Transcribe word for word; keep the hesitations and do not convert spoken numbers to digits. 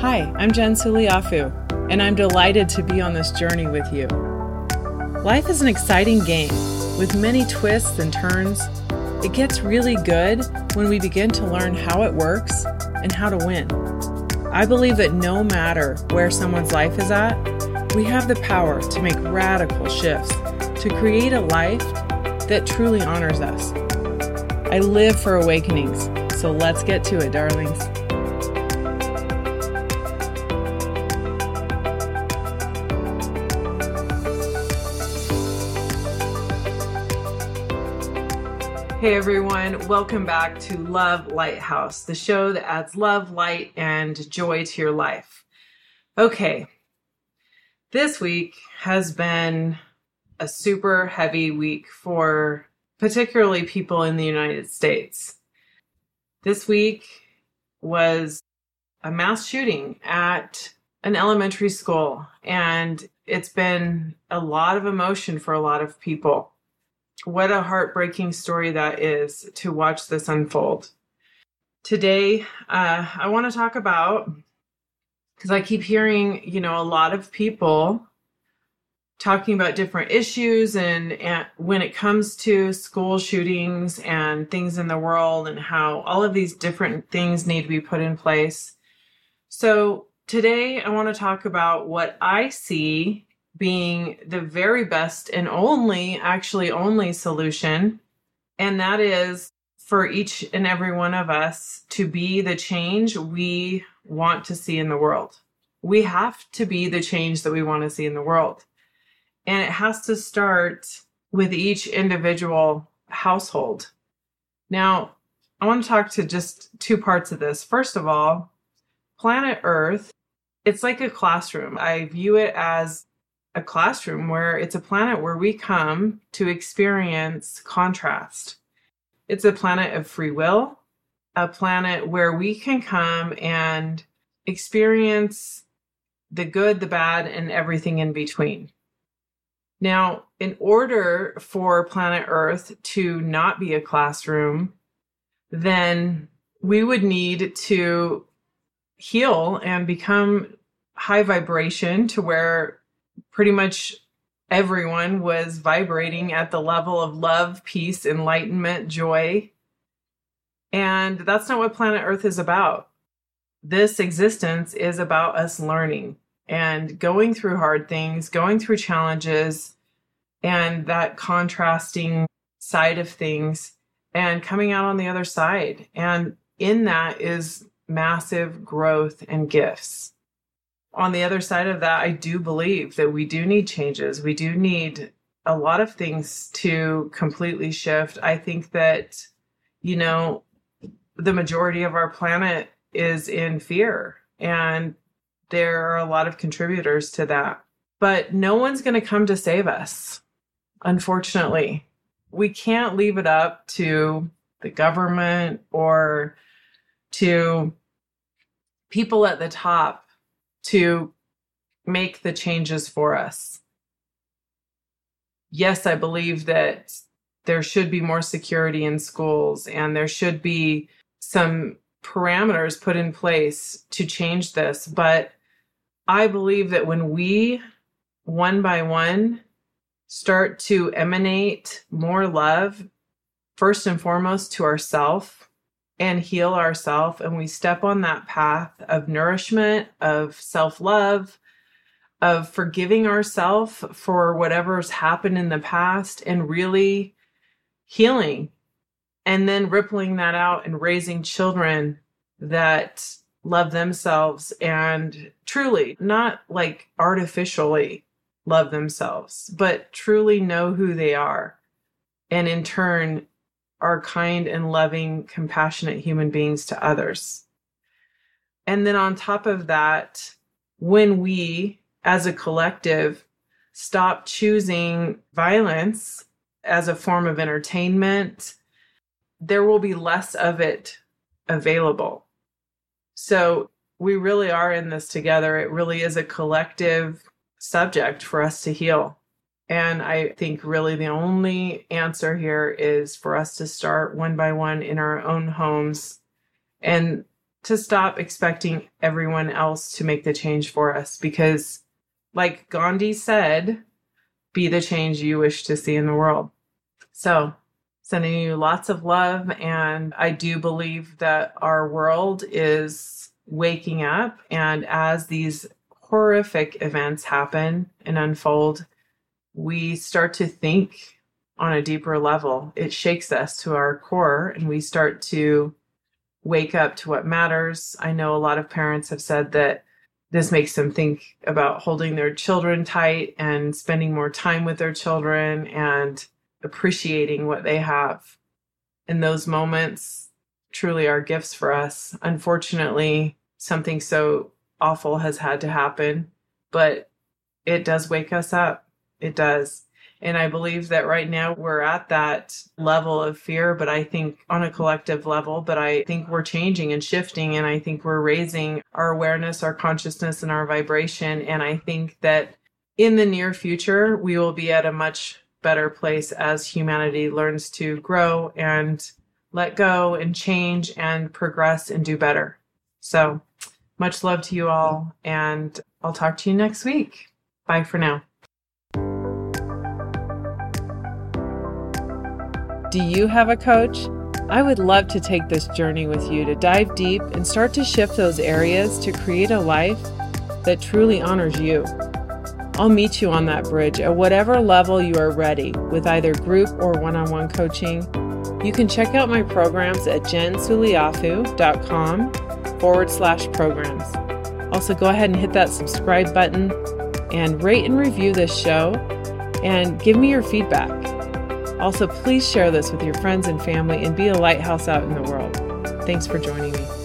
Hi, I'm Jen Suliafu, and I'm delighted to be on this journey with you. Life is an exciting game with many twists and turns. It gets really good when we begin to learn how it works and how to win. I believe that no matter where someone's life is at, we have the power to make radical shifts to create a life that truly honors us. I live for awakenings, so let's get to it, darlings. Hey everyone, welcome back to Love Lighthouse, the show that adds love, light, and joy to your life. Okay, this week has been a super heavy week for particularly people in the United States. This week was a mass shooting at an elementary school, and it's been a lot of emotion for a lot of people. What a heartbreaking story that is to watch this unfold. Today, uh, I want to talk about, because I keep hearing, you know, a lot of people talking about different issues and, and when it comes to school shootings and things in the world and how all of these different things need to be put in place. So today I want to talk about what I see being the very best and only, actually only solution. And that is for each and every one of us to be the change we want to see in the world. We have to be the change that we want to see in the world. And it has to start with each individual household. Now, I want to talk to just two parts of this. First of all, planet Earth, it's like a classroom. I view it as a classroom where it's a planet where we come to experience contrast. It's a planet of free will, a planet where we can come and experience the good, the bad, and everything in between. Now, in order for planet Earth to not be a classroom, then we would need to heal and become high vibration to where pretty much everyone was vibrating at the level of love, peace, enlightenment, joy. And that's not what planet Earth is about. This existence is about us learning and going through hard things, going through challenges, and that contrasting side of things, and coming out on the other side. And in that is massive growth and gifts. On the other side of that, I do believe that we do need changes. We do need a lot of things to completely shift. I think that, you know, the majority of our planet is in fear, and there are a lot of contributors to that. But no one's going to come to save us, unfortunately. We can't leave it up to the government or to people at the top to make the changes for us. Yes, I believe that there should be more security in schools, and there should be some parameters put in place to change this. But I believe that when we, one by one, start to emanate more love, first and foremost to ourselves, and heal ourselves, and we step on that path of nourishment, of self-love, of forgiving ourselves for whatever's happened in the past, and really healing, and then rippling that out and raising children that love themselves and truly, not like artificially love themselves, but truly know who they are, and in turn are kind and loving, compassionate human beings to others. And then on top of that, when we, as a collective, stop choosing violence as a form of entertainment, there will be less of it available. So we really are in this together. It really is a collective subject for us to heal. And I think really the only answer here is for us to start one by one in our own homes. And to stop expecting everyone else to make the change for us, because like Gandhi said, be the change you wish to see in the world. So sending you lots of love. And I do believe that our world is waking up. And as these horrific events happen and unfold, we start to think on a deeper level. It shakes us to our core, and we start to wake up to what matters. I know a lot of parents have said that this makes them think about holding their children tight and spending more time with their children and appreciating what they have. And those moments truly are gifts for us. Unfortunately, something so awful has had to happen, but it does wake us up. It does. And I believe that right now we're at that level of fear, but I think on a collective level, but I think we're changing and shifting. And I think we're raising our awareness, our consciousness, and our vibration. And I think that in the near future, we will be at a much better place as humanity learns to grow and let go and change and progress and do better. So much love to you all. And I'll talk to you next week. Bye for now. Do you have a coach? I would love to take this journey with you to dive deep and start to shift those areas to create a life that truly honors you. I'll meet you on that bridge at whatever level you are ready with either group or one-on-one coaching. You can check out my programs at jensuliafu.com forward slash programs. Also, go ahead and hit that subscribe button and rate and review this show and give me your feedback. Also, please share this with your friends and family and be a lighthouse out in the world. Thanks for joining me.